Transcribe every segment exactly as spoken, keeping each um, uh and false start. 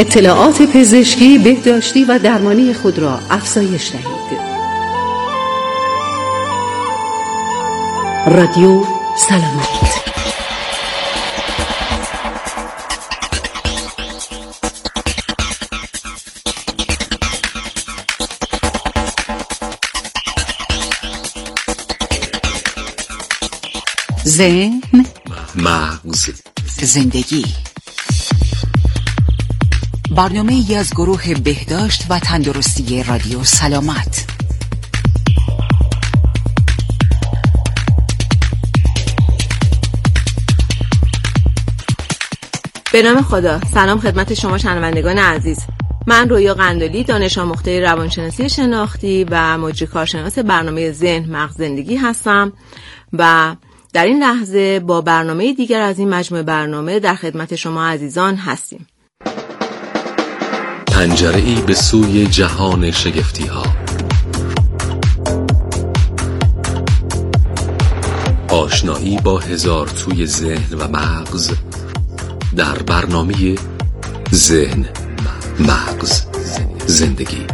اطلاعات پزشکی، بهداشتی و درمانی خود را افزایش دهید. رادیو سلامت. ذهن، مغز، زندگی. برنامه ای از گروه بهداشت و تندرستی رادیو سلامت. به نام خدا. سلام خدمت شما شنوندگان عزیز. من رویا قندلی، دانش آموخته روانشناسی شناختی و مجری کارشناس برنامه ذهن، مغز، زندگی هستم و در این لحظه با برنامه دیگر از این مجموعه برنامه در خدمت شما عزیزان هستیم. پنجره‌ای به سوی جهان شگفتی‌ها. آشنایی با هزار توی ذهن و مغز در برنامه ذهن، مغز، زندگی.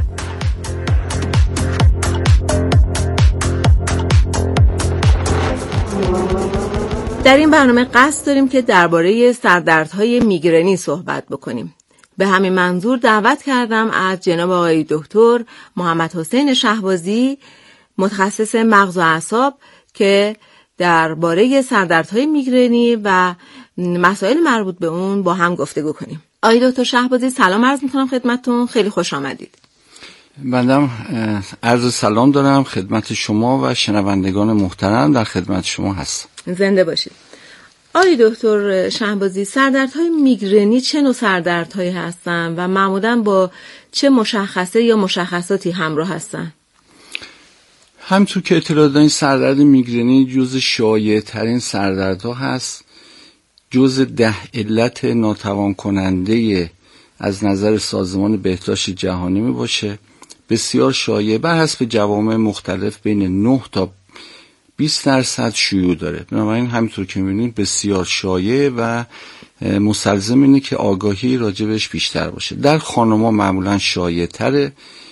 در این برنامه قصد داریم که درباره سردردهای میگرنی صحبت بکنیم. به همین منظور دعوت کردم از جناب آقای دکتر محمد حسین شهبازی، متخصص مغز و اعصاب، که درباره سردردهای میگرنی و مسائل مربوط به اون با هم گفتگو کنیم. آقای دکتر شهبازی، سلام عرض میکنم خدمتتون، خیلی خوش آمدید. بندم عرض سلام دارم خدمت شما و شنوندگان محترم، در خدمت شما هستم. زنده باشید. آقای دکتر شهبازی، سردردهای میگرنی چه نوع سردردهایی هستن و معمولاً با چه مشخصه یا مشخصاتی همراه هستن؟ همونطور که اطلاع دارین، سردرد میگرنی جزء شایع ترین سردردها هست. جزء ده علت ناتوان کننده از نظر سازمان بهداشت جهانی می باشه. بسیار شایع، بر حسب جوامع مختلف بین نه تا بیست درصد شیوع داره. بنابراین همینطور که می‌بینید بسیار شایع و مستلزم اینه که آگاهی راجبش بیشتر باشه. در خانم‌ها معمولاً شایع تره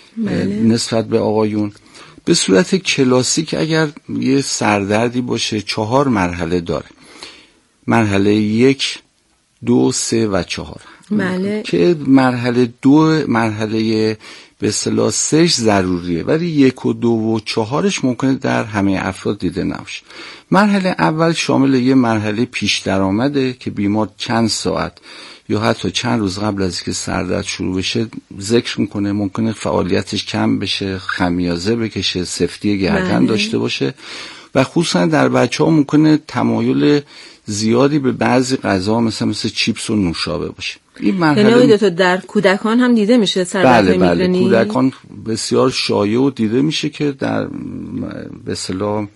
نسبت به آقایون. به صورت کلاسیک اگر یه سردردی باشه چهار مرحله داره. مرحله یک، دو، سه و چهار. بله. که مرحله دو، مرحله به اصطلاح سهش ضروریه، ولی یک و دو و چهارش ممکنه در همه افراد دیده نباشه. مرحله اول شامل یه مرحله پیش درآمده که بیمار چند ساعت یا حتی چند روز قبل از اینکه سردرد شروع بشه ذکر میکنه، ممکنه فعالیتش کم بشه، خمیازه بکشه، سفتی گردن بله. داشته باشه و خصوصا در بچه‌ها ممکنه تمایل زیادی به بعضی غذا مثل مثل چیپس و نوشابه باشه. این مرحله یعنی در کودکان هم دیده میشه سردردهای بله میگرنی؟ بله کودکان بسیار شایع و دیده میشه که در به اصطلاح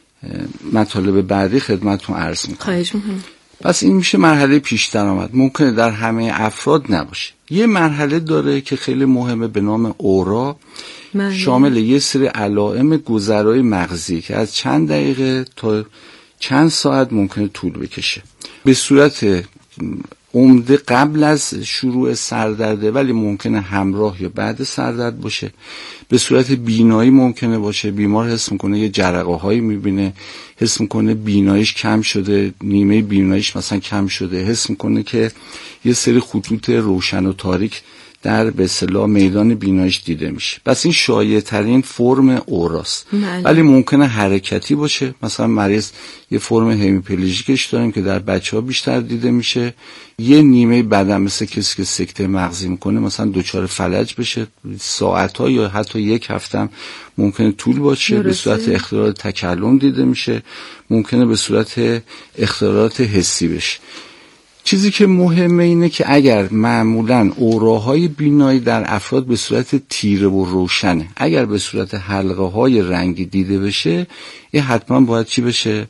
مطالب بعدی خدمتتون عرض میکنم. خواهش میکنم. پس این میشه مرحله پیش درآمد، ممکنه در همه افراد نباشه. یه مرحله داره که خیلی مهمه به نام اورا، بله. شامل شامل یه سری علائم گذرای مغزی که از چند دقیقه تا چند ساعت ممکنه طول بکشه. به صورت عمده قبل از شروع سردرده، ولی ممکنه همراه یا بعد سردرد باشه. به صورت بینایی ممکنه باشه، بیمار حس میکنه یه جرقه هایی میبینه، حس میکنه بیناییش کم شده، نیمه بیناییش مثلا کم شده، حس میکنه که یه سری خطوط روشن و تاریک در به اصطلاح میدان بیناییش دیده میشه. پس این شایع ترین فرم اوراست. ولی ممکنه حرکتی باشه، مثلا مریض یه فرم همیپلیژیکش داریم که در بچه‌ها بیشتر دیده میشه. یه نیمه بدن مثل کسی که سکته مغزی میکنه مثلا دچار فلج بشه، ساعت‌ها یا حتی یک هفته ممکنه طول باشه. درسته. به صورت اختلال تکلم دیده میشه، ممکنه به صورت اختلالات حسی بشه. چیزی که مهمه اینه که اگر معمولاً اوراهای بینایی در افراد به صورت تیره و روشنه، اگر به صورت حلقه های رنگی دیده بشه، این حتما باید چی بشه؟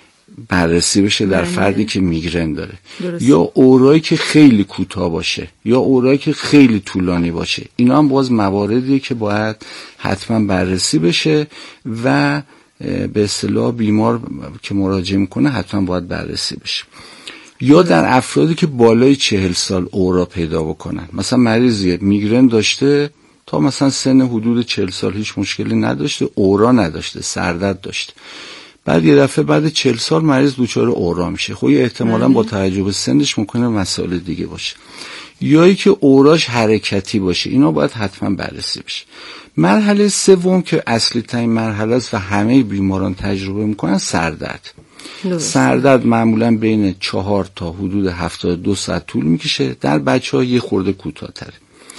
بررسی بشه در فردی که میگرن داره. درست. یا اورایی که خیلی کوتاه باشه یا اورایی که خیلی طولانی باشه، اینا هم باز مواردیه که باید حتما بررسی بشه و به اصطلاح بیمار که مراجعه میکنه حتما باید بررسی بشه. یا در افرادی که بالای چهل سال اورا پیدا بکنن. مثلا مریضی میگرن داشته تا مثلا سن حدود چهل سال هیچ مشکلی نداشته، اورا نداشته، سردرد داشته، بعد یه دفعه بعد چهل سال مریض دچار اورا میشه. خب احتمالاً با توجه به سنش ممکنه مسائل دیگه باشه، یا ای که اوراش حرکتی باشه. اینا باید حتما بررسی بشه. مرحله سوم که اصلی ترین مرحله است و همه بیماران تجربه میکنن، سردرد. سردرد معمولا بین چهار تا حدود هفتاد و دو ساعت طول میکشه. در بچه ها یه خورده کوتاه‌تره،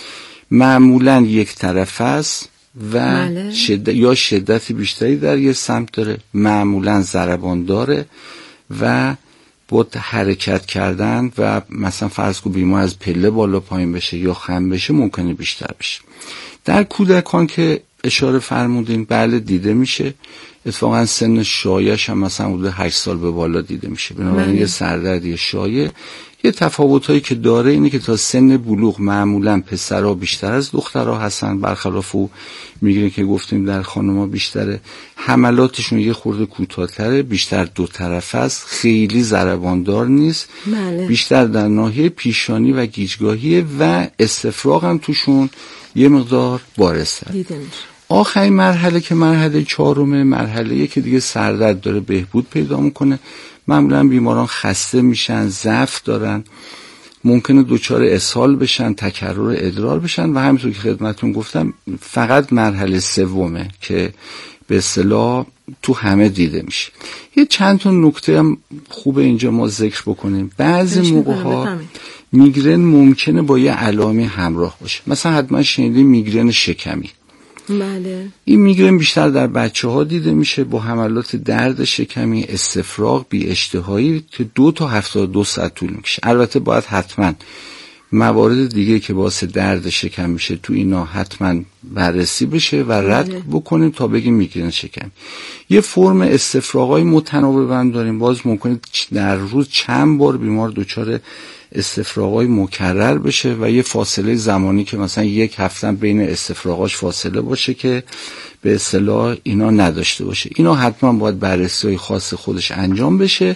معمولا یک طرف است و شدت یا شدت بیشتری در یه سمت داره، معمولا ضربان داره و با حرکت کردن و مثلا فرض کن بیمار از پله بالا پایین بشه یا خم بشه ممکنه بیشتر بشه. در کودکان که اشاره فرمودین بله دیده میشه، اتفاقا سن شایعش هم مثلا حدود هشت سال به بالا دیده میشه. بنابراین یه سردردی شایع. یه تفاوتایی که داره اینه که تا سن بلوغ معمولا پسرها بیشتر از دخترها هستن، برخلاف او میگیره که گفتیم در خانم‌ها بیشتره. حملاتشون یه خورده کوتاه‌تره، بیشتر دو طرفه است، خیلی ضرباندار نیست، بله. بیشتر در ناحیه پیشانی و گیجگاهیه و استفراغ هم توشون یه مقدار بارزتر دیده میشه. آخرین مرحله که مرحله چهارمه، مرحله که دیگه سردرد داره بهبود پیدا میکنه. معمولا بیماران خسته میشن، ضعف دارن، ممکنه دچار اسهال بشن، تکرر ادرار بشن و همینطور که خدمتتون گفتم فقط مرحله سومه که به اصطلاح تو همه دیده میشه. یه چند تا نکته هم خوبه اینجا ما ذکر بکنیم. بعضی موقع‌ها میگرن ممکنه با یه علائمی همراه باشه. مثلا حتما شنیدین میگرن شکمی. بله. این میگرن بیشتر در بچه ها دیده میشه با حملات درد شکمی، استفراغ، بی اشتهایی که دو تا هفتاد و دو ساعت طول میکشه. البته باید حتما موارد دیگه که باعث درد شکم میشه تو اینا حتما بررسی بشه و رد بله. بکنیم تا بگیم میگرن شکمی. یه فرم استفراغای متناوب هم داریم، باز ممکنه در روز چند بار بیمار دچار استفراغای مکرر بشه و یه فاصله زمانی که مثلا یک هفته بین استفراغاش فاصله باشه که به اصطلاح اینا نداشته باشه. اینا حتما باید بررسی‌های خاص خودش انجام بشه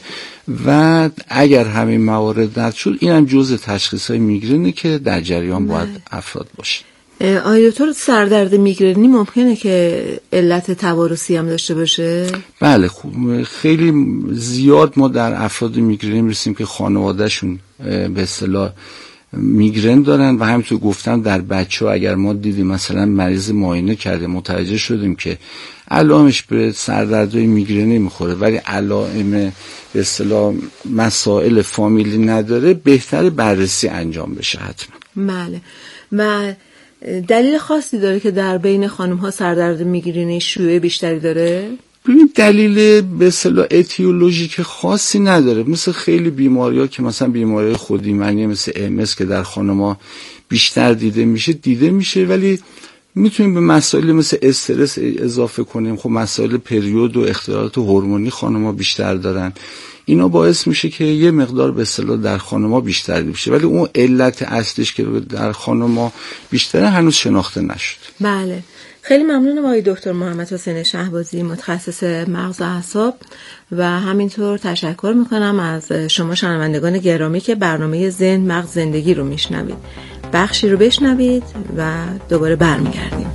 و اگر همین موارد رد شد اینم جزء تشخیص‌های میگرنه که در جریان باید افراد باشه. آیا دکتر سردرد میگرنی ممکنه که علت توارثی هم داشته باشه؟ بله، خوب. خیلی زیاد ما در افراد میگرنی میرسیم که خانوادهشون به اصطلاح میگرن دارن و همینطور گفتم در بچه ها اگر ما دیدیم مثلا مریض معاینه کرده متوجه شدیم که علائمش به سردردهای میگرنی میخوره ولی علائم به اصطلاح مسائل فامیلی نداره، بهتر بررسی انجام بشه حتما. بله. و دلیل خاصی داره که در بین خانم ها سردرد میگرنی شیوع بیشتری داره؟ ببین دلیل به اصطلاح اتیولوژیک خاصی نداره. مثل خیلی بیماری‌ها که مثلا بیماری خودایمنی مثل ام اس که در خانم‌ها بیشتر دیده میشه دیده میشه ولی میتونیم به مسائل مثل استرس اضافه کنیم. خب مسائل پریود و اختلالات هورمونی خانم‌ها بیشتر دارن، اینا باعث میشه که یه مقدار به اصطلاح در خانم‌ها بیشتر بشه ولی اون علت اصلیش که در خانم‌ها بیشتره هنوز شناخته نشد. بله. خیلی ممنونم آقای دکتر محمد حسین شهبازی، متخصص مغز و اعصاب، و همینطور تشکر میکنم از شما شنوندگان گرامی که برنامه ذهن مغز زندگی رو میشنوید. بخشی رو بشنوید و دوباره برمیگردیم.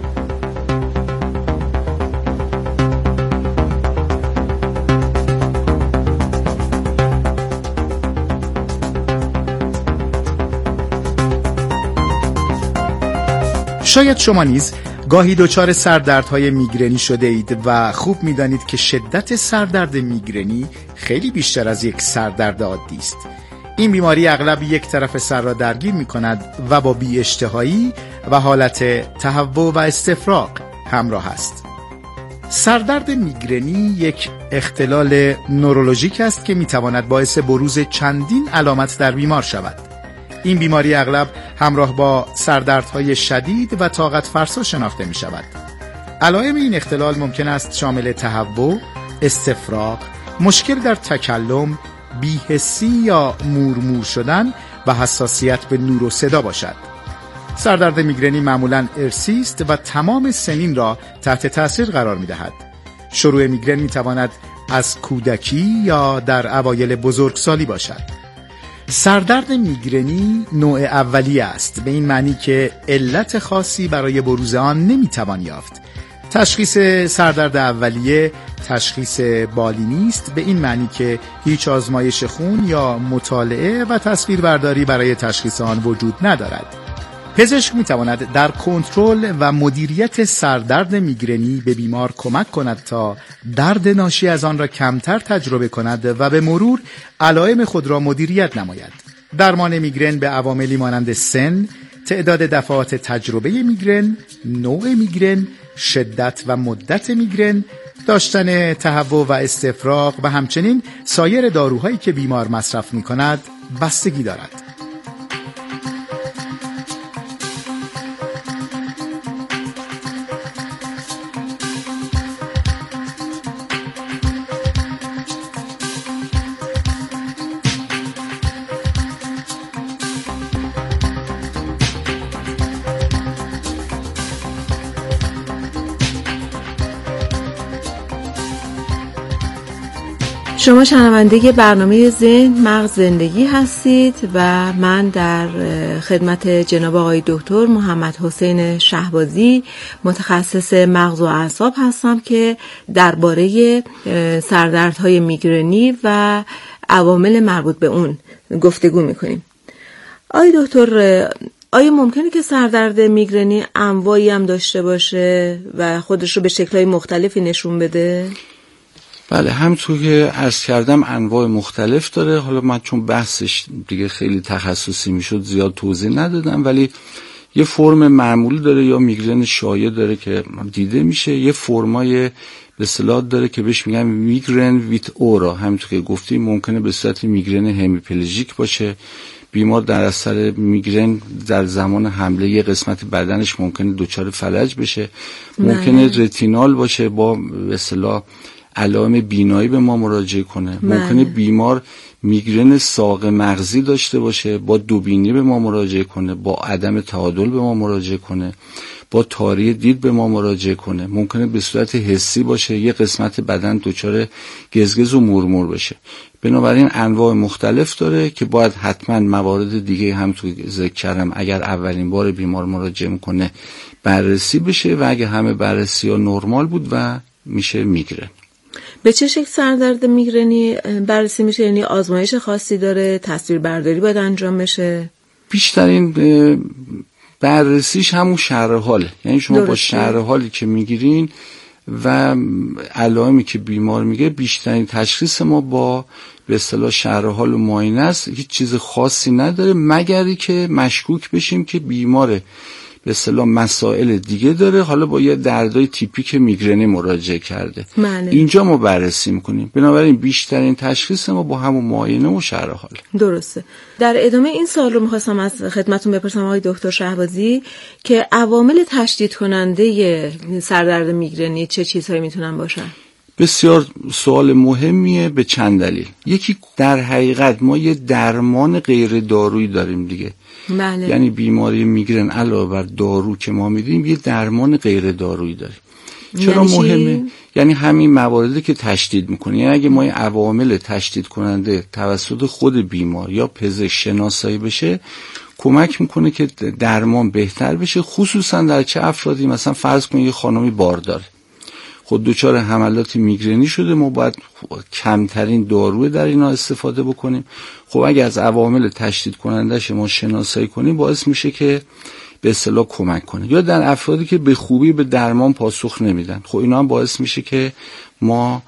شاید شما نیز گاهی دچار سردردهای میگرنی شده اید و خوب میدانید که شدت سردرد میگرنی خیلی بیشتر از یک سردرد عادی است. این بیماری اغلب یک طرف سر را درگیر می کند و با بی اشتهایی و حالت تهوع و استفراغ همراه است. سردرد میگرنی یک اختلال نورولوژیک است که می تواند باعث بروز چندین علامت در بیمار شود. این بیماری اغلب همراه با سردردهای شدید و طاقت فرسا شناخته می شود. علائم این اختلال ممکن است شامل تهوع، استفراغ، مشکل در تکلم، بی‌حسی یا مورمور شدن و حساسیت به نور و صدا باشد. سردرد میگرنی معمولاً ارثی است و تمام سنین را تحت تأثیر قرار می دهد. شروع میگرن می تواند از کودکی یا در اوایل بزرگسالی باشد. سردرد میگرنی نوع اولی است، به این معنی که علت خاصی برای بروز آن نمیتوان یافت. تشخیص سردرد اولیه تشخیص بالینی است، به این معنی که هیچ آزمایش خون یا مطالعه و تصویربرداری برای تشخیص آن وجود ندارد. پزشک میتواند در کنترل و مدیریت سردرد میگرنی به بیمار کمک کند تا درد ناشی از آن را کمتر تجربه کند و به مرور علائم خود را مدیریت نماید. درمان میگرن به عواملی مانند سن، تعداد دفعات تجربه میگرن، نوع میگرن، شدت و مدت میگرن، داشتن تهوع و استفراغ و همچنین سایر داروهایی که بیمار مصرف میکند بستگی دارد. شما شنونده برنامه ذهن مغز زندگی هستید و من در خدمت جناب آقای دکتر محمد حسین شهبازی متخصص مغز و اعصاب هستم که درباره سردردهای میگرنی و عوامل مربوط به اون گفتگو میکنیم. آقای دکتر، آیا ممکنه که سردرد میگرنی انواعی هم داشته باشه و خودش رو به شکل‌های مختلفی نشون بده؟ بله، همونطور که عرض کردم انواع مختلف داره. حالا من چون بحثش دیگه خیلی تخصصی میشد زیاد توضیح ندادم، ولی یه فرم معمولی داره یا میگرن شایع داره که دیده میشه، یه فرمای به اصطلاح داره که بهش میگن میگرن ویت اورا. همونطور که گفتیم ممکنه به صورت میگرن همیپلژیک باشه، بیمار در اثر میگرن در زمان حمله یه قسمت بدنش ممکنه دچار فلج بشه، ممکنه رتینال باشه با به اصطلاح علائم بینایی به ما مراجعه کنه، ممکنه بیمار میگرن ساق مغزی داشته باشه با دوبینی به ما مراجعه کنه، با عدم تعادل به ما مراجعه کنه، با تاری دید به ما مراجعه کنه، ممکنه به صورت حسی باشه، یه قسمت بدن دچار گزگز و مرمور بشه. بنابراین انواع مختلف داره که باید حتما موارد دیگه هم تو ذکر کردم اگر اولین بار بیمار مراجعه میکنه بررسی بشه و اگه همه بررسی ها نرمال بود و میشه میگرن. به چه شکل سردرد میگرنی بررسی میشه؟ یعنی آزمایش خاصی داره؟ تصویر برداری باید انجام بشه؟ بیشترین بررسیش همون شرح حاله، یعنی شما درسته. با شرح حالی که میگیرین و علائمی که بیمار میگه، بیشترین تشخیص ما با به اصطلاح شرح حال و معاینه است. هیچ چیز خاصی نداره مگری که مشکوک بشیم که بیمار به اصطلاح مسائل دیگه داره، حالا با یه دردای تیپیک میگرنی مراجعه کرده. معنی. اینجا ما بررسی میکنیم. بنابراین بیشترین تشخیص ما با همون معاینه و شرح حال. درسته. در ادامه این سوال رو میخواستم از خدمتتون بپرسم آقای دکتر شهبازی که عوامل تشدید کننده سردرد میگرنی چه چیزهایی میتونن باشن؟ بسیار سوال مهمیه به چند دلیل. یکی در حقیقت ما یه درمان غیر دارویی داریم دیگه. بله. یعنی بیماری میگرن علاوه بر دارو که ما میدیم یه درمان غیر دارویی داریم. چرا یعنی مهمه؟ یعنی همین مواردی که تشدید میکنه. یعنی اگه ما عوامل تشدید کننده توسط خود بیمار یا پزشک شناسایی بشه، کمک میکنه که درمان بهتر بشه، خصوصا در چه افرادی، مثلا فرض کنید یه خانمی باردار خود دچار حملات میگرنی شده، ما باید کمترین داروی در اینا استفاده بکنیم. خب اگه از عوامل تشدید کنندش ما شناسایی کنیم باعث میشه که به اصطلاح کمک کنه. یا در افرادی که به خوبی به درمان پاسخ نمیدن، خب اینا هم باعث میشه که ما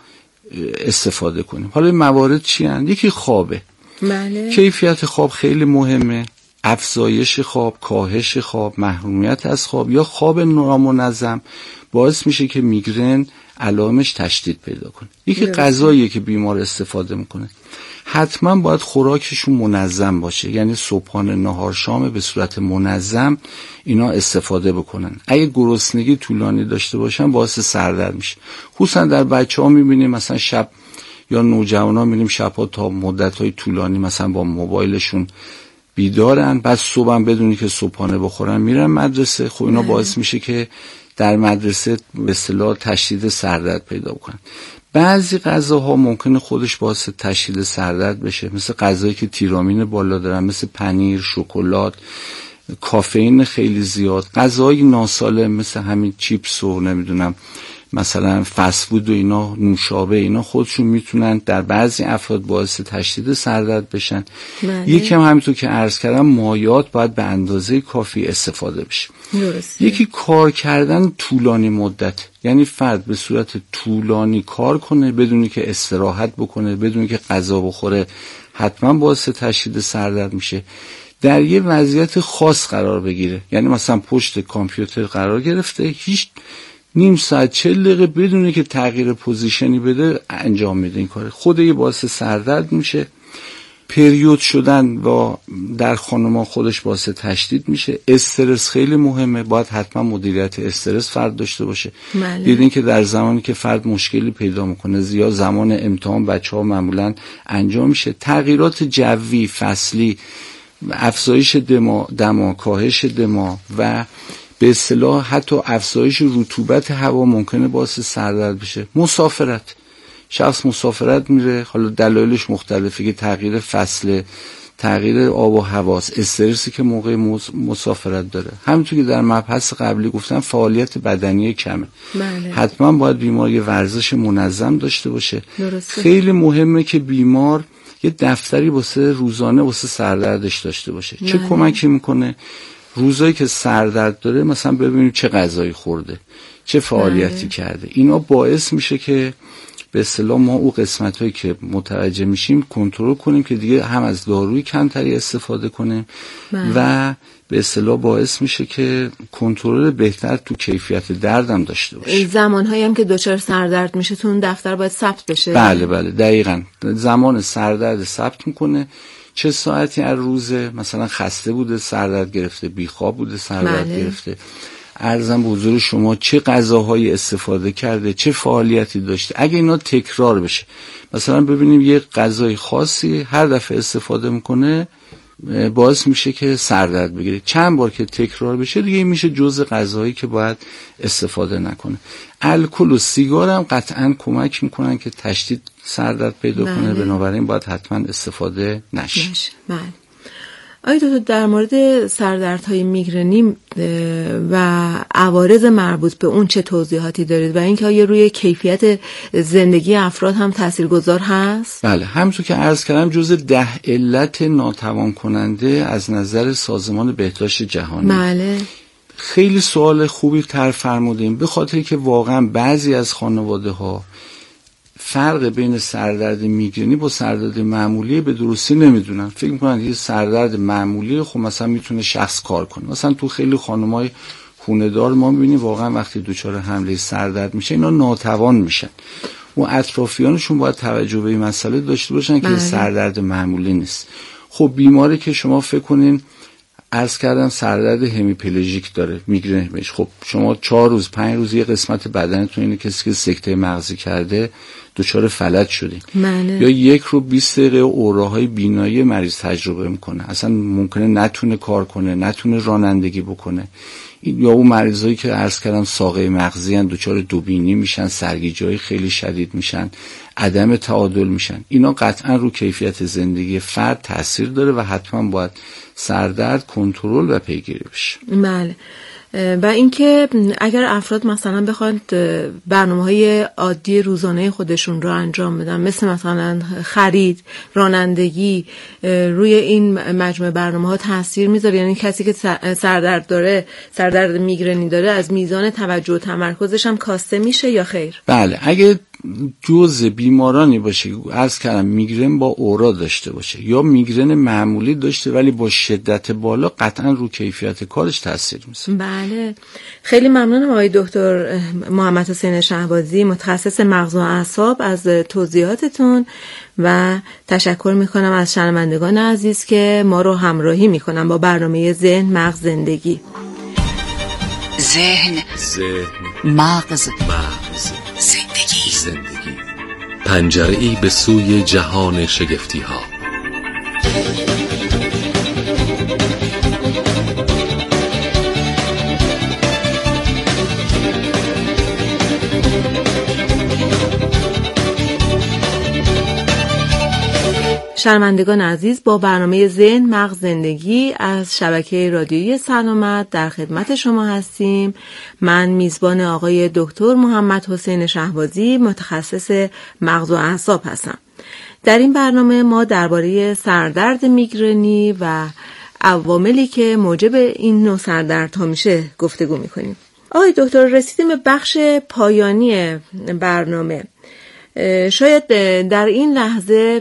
استفاده کنیم. حالا موارد چی هستند؟ یکی خوابه. بله. کیفیت خواب خیلی مهمه. افزایش خواب، کاهش خواب، محرومیت از خواب یا خواب نامنظم باعث میشه که میگرن علائمش تشدید پیدا کنه. یکی غذاییه که بیمار استفاده میکنه. حتما باید خوراکشون منظم باشه، یعنی صبحانه، نهار، شام به صورت منظم اینا استفاده بکنن. اگه گرسنگی طولانی داشته باشن باعث سردرد میشه. خصوصا در بچه‌ها میبینیم مثلا شب یا نوجوانا میبینیم شب‌ها تا مدت‌های طولانی مثلا با موبایلشون بیدارن، بعد صبحم بدونی که صبحانه بخورن میرن مدرسه. خب اینا باعث میشه که در مدرسه به اصطلاح تشدید سردرد پیدا کنن. بعضی غذاها ممکنه خودش باعث تشدید سردرد بشه، مثل غذایی که تیرامین بالا دارن، مثل پنیر، شکلات، کافئین خیلی زیاد، غذای ناسالم مثل همین چیپس و نمیدونم مثلا فست فود و اینا، نوشابه، اینا خودشون میتونن در بعضی افراد باعث تشدید سردرد بشن. یکی هم همینطور که عرض کردم مایعات باید به اندازه کافی استفاده بشه. درسته. یکی کار کردن طولانی مدت، یعنی فرد به صورت طولانی کار کنه بدونی که استراحت بکنه، بدونی که غذا بخوره، حتما باعث تشدید سردرد میشه. در یه وضعیت خاص قرار بگیره، یعنی مثلا پشت کامپیوتر قرار گرفته، هیچ نیم ساعت چهل دقیقه بدونه که تغییر پوزیشنی بده انجام میده این کار، خود یه باعث سردرد میشه. پریود شدن و در خانم‌ها خودش باعث تشدید میشه. استرس خیلی مهمه، باید حتما مدیریت استرس فرد داشته باشه. دیدین که در زمانی که فرد مشکلی پیدا میکنه، زیاد زمان امتحان بچه‌ها معمولا انجام میشه. تغییرات جوی، فصلی، افزایش دما، دما، کاهش دما و به اصطلاح حتی افزایش رطوبت هوا ممکنه باعث سردرد بشه. مسافرت، شخص مسافرت میره، حالا دلایلش مختلفه که تغییر فصل، تغییر آب و هواست، استرسی که موقع مسافرت داره. همونطور که در مبحث قبلی گفتم فعالیت بدنی کمه. بله. حتما باید بیمار یه ورزش منظم داشته باشه. درسته. خیلی مهمه که بیمار یه دفتری واسه روزانه واسه سردردش داشته باشه. بله. چه کمکی میکنه؟ روزایی که سردرد داره مثلا ببینیم چه غذایی خورده، چه فعالیتی بله. کرده. اینا باعث میشه که به اصطلاح ما او قسمتایی که متوجه میشیم کنترل کنیم که دیگه هم از داروی کمتری استفاده کنیم بله. و به اصطلاح باعث میشه که کنترل بهتر تو کیفیت دردم داشته باشه. زمانهایی هم که دچار سردرد میشه تو اون دفتر باید ثبت بشه. بله بله دقیقاً زمان سردرد ثبت میکنه، چه ساعتی از روزه، مثلا خسته بوده سردرد گرفته، بیخواب بوده سردرد بله. گرفته، عرضم به حضور شما چه غذاهایی استفاده کرده، چه فعالیتی داشته. اگه اینا تکرار بشه، مثلا ببینیم یه غذای خاصی هر دفعه استفاده میکنه باعث میشه که سردرد بگیره، چند بار که تکرار بشه دیگه میشه جزء غذایی که باید استفاده نکنه. الکل و سیگار هم قطعا کمک میکنن که تشدید سردرد پیدا بله. کنه، بنابراین باید حتما استفاده نشه. بله. آیا دکتر در مورد سردردهای میگرنی و عوارض مربوط به اون چه توضیحاتی دارید و اینکه آیا روی کیفیت زندگی افراد هم تاثیرگذار هست؟ بله، همونطور که عرض کردم جزء ده علت ناتوان کننده از نظر سازمان بهداشت جهانی. بله. خیلی سوال خوبی طرح فرمودیم، به خاطر که واقعا بعضی از خانواده ها فرق بین سردرد میگرنی با سردرد معمولی به درستی نمیدونن. فکر میکنن یه سردرد معمولی خب مثلا میتونه شخص کار کنه. مثلا تو خیلی خانمای خونه‌دار ما میبینیم واقعا وقتی دچار حمله سردرد میشه اینا ناتوان میشن. و اطرافیانشون باید توجه به این مسئله داشته باشن که سردرد معمولی نیست. خب بیماری که شما فکر کنین عرض کردم سردرد همیپلژیک داره، میگرن بهش، خب شما چهار روز پنج روز یه قسمت بدنتون اینه کسی که سکته مغزی کرده دچار فلج شدین منه. یا یک رو بیست دقیقه اوراهای بینایی مریض تجربه میکنه، اصلا ممکنه نتونه کار کنه، نتونه رانندگی بکنه. یا اون مریضایی که عرض کردم ساقه مغزی ان دچار دوبینی میشن، سرگیجه‌های خیلی شدید میشن، عدم تعادل میشن. اینا قطعا رو کیفیت زندگی فرد تاثیر داره و حتما باید سردرد کنترل و پیگیری بشه. بله. و اینکه اگر افراد مثلا بخواد برنامه‌های عادی روزانه خودشون رو انجام بدن، مثل مثلا خرید، رانندگی، روی این مجموعه برنامه‌ها تاثیر میذاره؟ یعنی کسی که سردرد داره، سردرد میگرنی داره، از میزان توجه و تمرکزش هم کاسته میشه یا خیر؟ بله، اگه جزء بیمارانی باشه که عرض کردم میگرن با اورا داشته باشه یا میگرن معمولی داشته ولی با شدت بالا، قطعا رو کیفیت کارش تاثیر میذاره. بله، خیلی ممنونم آقای دکتر محمد حسین شهبازی، متخصص مغز و اعصاب، از توضیحاتتون و تشکر میکنم از شنوندگان عزیز که ما رو همراهی میکنن با برنامه ذهن مغز زندگی. ذهن ذهن مغز مغز زندگی زندگی پنجره‌ای به سوی جهان شگفتی ها. شنوندگان عزیز، با برنامه ذهن مغز زندگی از شبکه رادیویی سلامت در خدمت شما هستیم. من میزبان آقای دکتر محمد حسین شهبازی، متخصص مغز و اعصاب هستم. در این برنامه ما درباره سردرد میگرنی و عواملی که موجب این نوع سردردها میشه گفتگو میکنیم. آقای دکتر، رسیدیم به بخش پایانی برنامه. شاید در این لحظه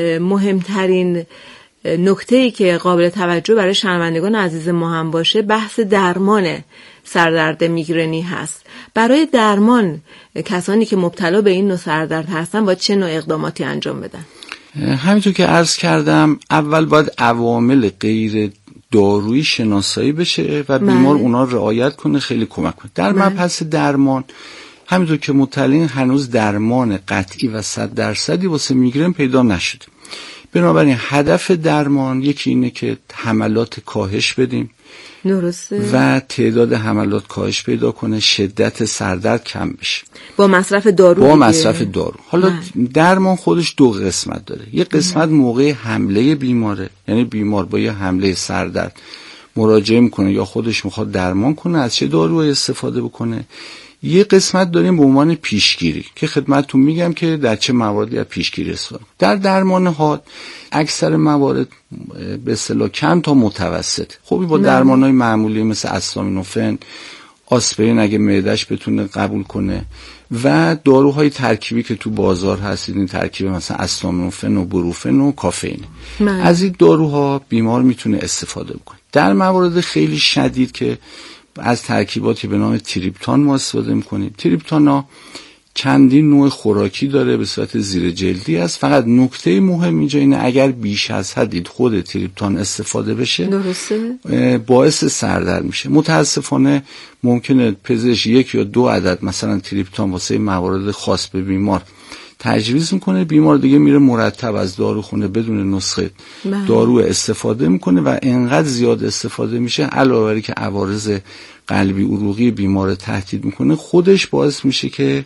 مهمترین نکته‌ای که قابل توجه برای شنوندگان عزیز ما هم باشه بحث درمان سردرد میگرنی هست. برای درمان کسانی که مبتلا به این نوع سردرد هستن باید چه نوع اقداماتی انجام بدن؟ همینطور که عرض کردم، اول باید عوامل غیر دارویی شناسایی بشه و بیمار من. اونا رعایت کنه، خیلی کمک کنه. در مبحث درمان همینطور که مطلعین هنوز درمان قطعی و صد درصدی واسه میگرن پیدا نشده. بنابراین هدف درمان یکی اینه که حملات کاهش بدیم درسته. و تعداد حملات کاهش پیدا کنه، شدت سردرد کم بشه با مصرف دارو. با مصرف دارو. حالا من. درمان خودش دو قسمت داره. یه قسمت موقع حمله بیماره، یعنی بیمار با یه حمله سردرد مراجعه میکنه یا خودش میخواد درمان کنه، از چه دارویی استفاده بکنه. یه قسمت داریم به عنوان پیشگیری که خدمتتون میگم که در چه مواردی از پیشگیری استفاده. در درمان حاد اکثر موارد به اصطلاح کم تا متوسط. خب با درمان‌های معمولی مثل استامینوفن، آسپرین اگه معده‌اش بتونه قبول کنه و داروهای ترکیبی که تو بازار هست، این ترکیب مثلا استامینوفن و بروفن و کافئین، از این داروها بیمار میتونه استفاده بکنه. در موارد خیلی شدید که از ترکیباتی به نام تریپتان ما استفاده میکنیم. تریپتان ها چندین نوع خوراکی داره، به صورت زیر جلدی است. فقط نکته مهم اینجا اینه اگر بیش از حد خود تریپتان استفاده بشه درسته باعث سردرد میشه. متاسفانه ممکنه پزشک یک یا دو عدد مثلا تریپتان واسه موارد خاص به بیمار تجویز میکنه، بیمار دیگه میره مرتب از داروخونه بدون نسخه دارو استفاده میکنه و انقدر زیاد استفاده میشه علاوه بر که عوارض قلبی عروقی بیمار تهدید میکنه، خودش باعث میشه که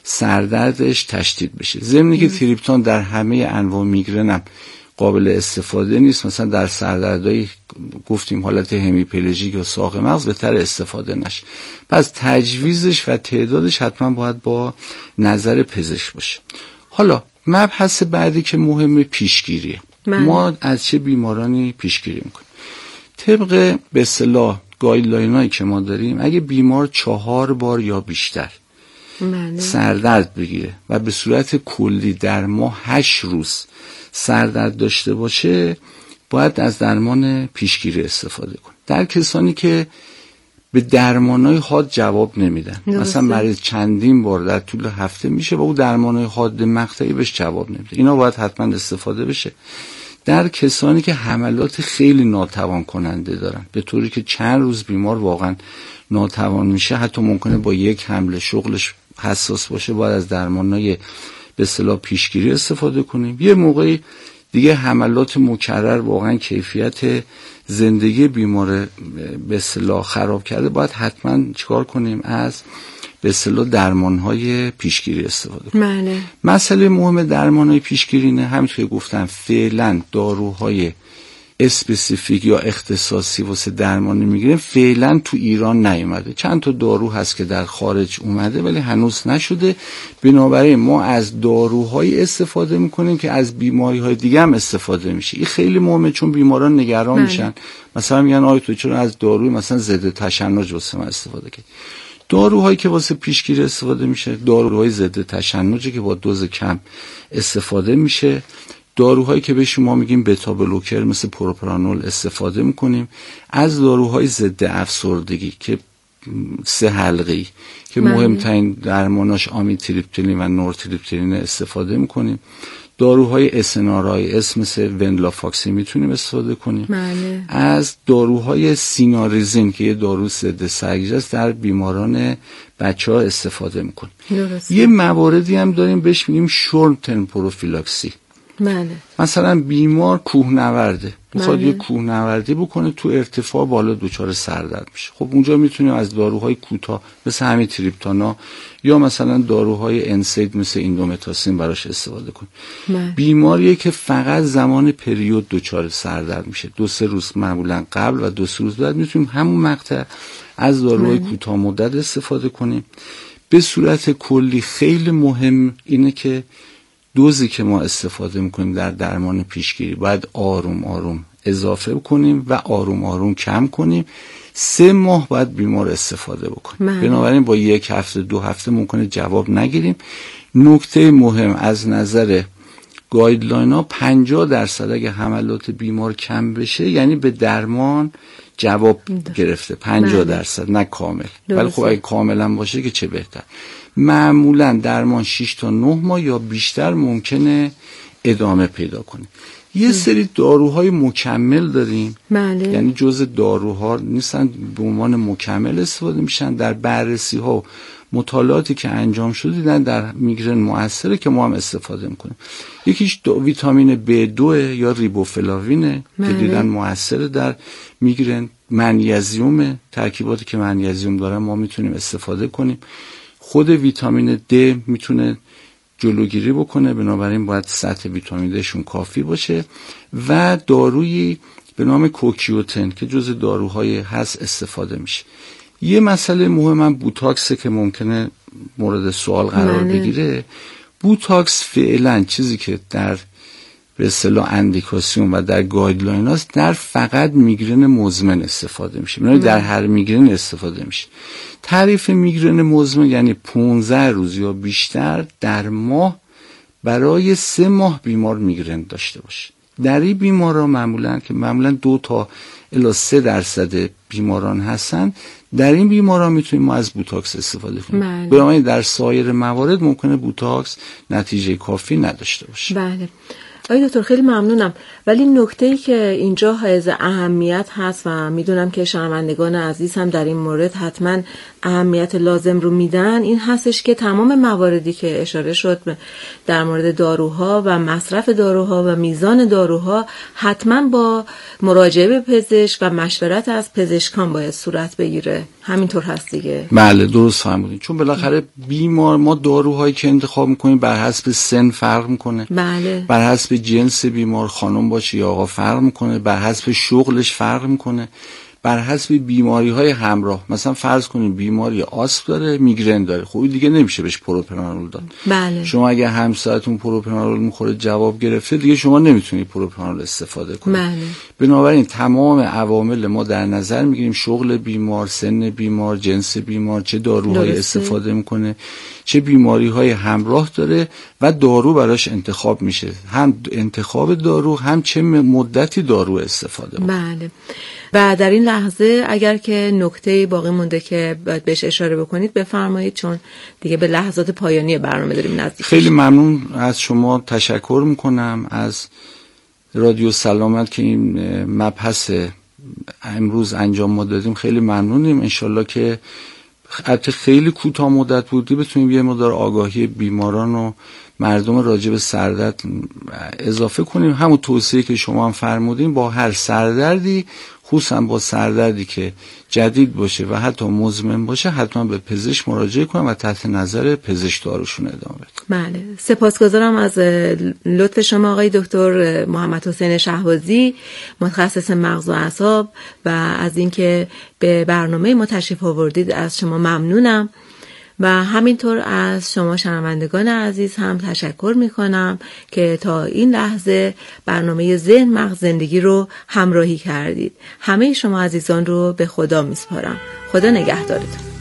سردردش تشدید بشه. ضمن که تریپتان در همه انواع میگرن هم قابل استفاده نیست. مثلا در سردردهای گفتیم حالت همیپلژیک یا ساق مغز بهتر استفاده نشه. پس تجویزش و تعدادش حتما باید با نظر پزشک باشه. حالا مبحث بعدی که مهمه پیشگیریه. من. ما از چه بیمارانی پیشگیری میکنیم؟ طبق به اصطلاح گایدلاینایی که ما داریم، اگه بیمار چهار بار یا بیشتر من. سردرد بگیره و به صورت کلی در ماه هشت روز سردرد داشته باشه، باید از درمان پیشگیری استفاده کنه. در کسانی که به درمانهای حاد جواب نمیدن، مثلا مریض چندین بار در طول هفته میشه و او درمانهای حاد مقطعی بهش جواب نمیده، اینا باید حتما استفاده بشه. در کسانی که حملات خیلی ناتوان کننده دارن، به طوری که چند روز بیمار واقعا ناتوان میشه، حتی ممکنه با یک حمله شغلش حساس باشه، باید از درمانهای به اصطلاح پیشگیری استفاده کنیم. یه موقعی دیگه حملات مکرر واقعا کیفیت زندگی بیمار به اصطلاح خراب کرده، باید حتما چیکار کنیم؟ از به اصطلاح درمانهای پیشگیری استفاده کنیم. بله. مسئله مهم درمانهای پیشگیری نه، همونطور که گفتم فعلا داروهای اسپسیفیک یا اختصاصی واسه درمان میگیرن فعلا تو ایران نیومده. چند تا دارو هست که در خارج اومده ولی هنوز نشده. بنابراین ما از داروهای استفاده میکنیم که از بیماریهای دیگه هم استفاده میشه. این خیلی مهمه چون بیماران نگران میشن، مثلا میگن آی تو چرا از داروی مثلا ضد تشنج واسه ما استفاده کردی؟ داروهایی که واسه پیشگیری استفاده میشه داروهای ضد تشنجی که با دوز کم استفاده میشه. داروهایی که به شما میگیم بتا بلوکر مثل پروپرانول استفاده میکنیم. از داروهای ضد افسردگی که سه حلقه‌ای که مهمترین درماناش آمیتریپتیلین و نورتریپتیلین استفاده میکنیم. داروهای اس ان آر آی اس مثل ونلافاکسین میتونیم استفاده کنیم. معنی. از داروهای سیناریزین که یه دارو ضد سرگیجه است در بیماران بچه‌ها استفاده میکنیم. درسته. یه مواردی هم داریم بهش میگیم شورت ترم پروفیلاکسی. بله. مثلا بیمار کوهنورده، میخواد بله. یه کوهنوردی بکنه، تو ارتفاع بالا دچار سردرد میشه. خب اونجا میتونیم از داروهای کوتاه مثل همین تریپتانا یا مثلا داروهای انسید مثل ایندومتاسین براش استفاده کنیم. بله. بیماریه که فقط زمان پریود دچار سردرد میشه، دو سه روز معمولا قبل و دو سه روز بعد، میتونیم همون مقطع از داروهای کوتاه مدت استفاده کنیم. به صورت کلی خیلی مهم اینه که دوزی که ما استفاده میکنیم در درمان پیشگیری باید آروم آروم اضافه کنیم و آروم آروم کم کنیم. سه ماه باید بیمار استفاده بکنیم. بنابراین با یک هفته دو هفته ممکنه جواب نگیریم. نکته مهم از نظر گایدلاین ها پنجاه درصد اگه حملات بیمار کم بشه یعنی به درمان جواب گرفته، پنجاه درصد نه کامل. ولی خب اگه کاملا باشه که چه بهتر. معمولا درمان شش تا نه ماه یا بیشتر ممکنه ادامه پیدا کنه. یه سری داروهای مکمل داریم، بله. یعنی جزء داروها نیستن، به عنوان مکمل استفاده میشن. در بررسی ها مطالعاتی که انجام شده دیدن در میگرن مؤثره که ما هم استفاده میکنیم. یکیش ویتامین بی دو یا ریبوفلاوینه که دیدن مؤثره در میگرن. منیزیم، ترکیباتی که منیزیم داره ما میتونیم استفاده کنیم. خود ویتامین د میتونه جلوگیری بکنه، بنابراین باید سطح ویتامین دشون کافی باشه. و دارویی به نام کوکیوتن که جز داروهای هست استفاده میشه. یه مسئله مهم هم بوتاکسه که ممکنه مورد سوال قرار معنی. بگیره. بوتاکس فعلا چیزی که در به اصطلاح اندیکاسیون و در گایدلاین هاست در فقط میگرن مزمن استفاده میشه، یعنی در هر میگرن استفاده میشه. تعریف میگرن مزمن یعنی پانزده روز یا بیشتر در ماه برای سه ماه بیمار میگرن داشته باشه. در این بیماران معمولا که معمولا دو تا الی سه درصد بیماران هستن، در این بیماران میتونیم ما از بوتاکس استفاده کنیم. بنابراین در سایر موارد ممکنه بوتاکس نتیجه کافی نداشته باشه. بله. آقای دکتر خیلی ممنونم، ولی نکته‌ای که اینجا حائز اهمیت هست و میدونم که شنوندگان عزیز هم در این مورد حتما اهمیت لازم رو میدن این هستش که تمام مواردی که اشاره شد در مورد داروها و مصرف داروها و میزان داروها حتما با مراجعه به پزشک و مشورت از پزشکان باید صورت بگیره. همینطور هست دیگه؟ بله درست فهمیدین، چون بالاخره بیمار ما داروهایی که انتخاب میکنیم بر حسب سن فرق میکنه. بله. بر حسب جنس بیمار، خانم باشه یا آقا فرق میکنه، بر حسب شغلش فرق میکنه، بر حسب بیماری های همراه. مثلا فرض کنیم بیماری آسم داره، میگرن داره، خب دیگه نمیشه بهش پروپرانول داد. بله. شما اگه همسرتون پروپرانول میخوره جواب گرفته، دیگه شما نمیتونید پروپرانول استفاده کنید. بله. بنابراین تمام عوامل ما در نظر میگیریم، شغل بیمار، سن بیمار، جنس بیمار، چه داروهایی استفاده میکنه، چه بیماری های همراه داره و دارو براش انتخاب میشه، هم انتخاب دارو هم چه مدتی دارو استفاده میکنه. بله. و در این لحظه اگر که نکته باقی مونده که باید بهش اشاره بکنید بفرمایید، چون دیگه به لحظات پایانی برنامه داریم نزدیک. خیلی ممنون از شما، تشکر میکنم از رادیو سلامت که این مبحث امروز انجام ما دادیم. خیلی ممنونیم. انشالله که البته خیلی کوتاه مدت بودی بتونیم یه مقدار آگاهی بیماران و مردم راجع به سردرد اضافه کنیم. همون توصیه که شما هم فرمودین، با هر سردردی، خصوصا با سردردی که جدید باشه و حتی مزمن باشه، حتما به پزشک مراجعه کنن و تحت نظر پزشک داروشون ادامه بدن. بله، سپاسگزارم از لطف شما آقای دکتر محمد حسین شهبازی، متخصص مغز و اعصاب، و از اینکه به برنامه ما تشریف آوردید از شما ممنونم. و همینطور از شما شنوندگان عزیز هم تشکر میکنم که تا این لحظه برنامه ذهن مغز زندگی رو همراهی کردید. همه شما عزیزان رو به خدا میسپارم. خدا نگهدارتون.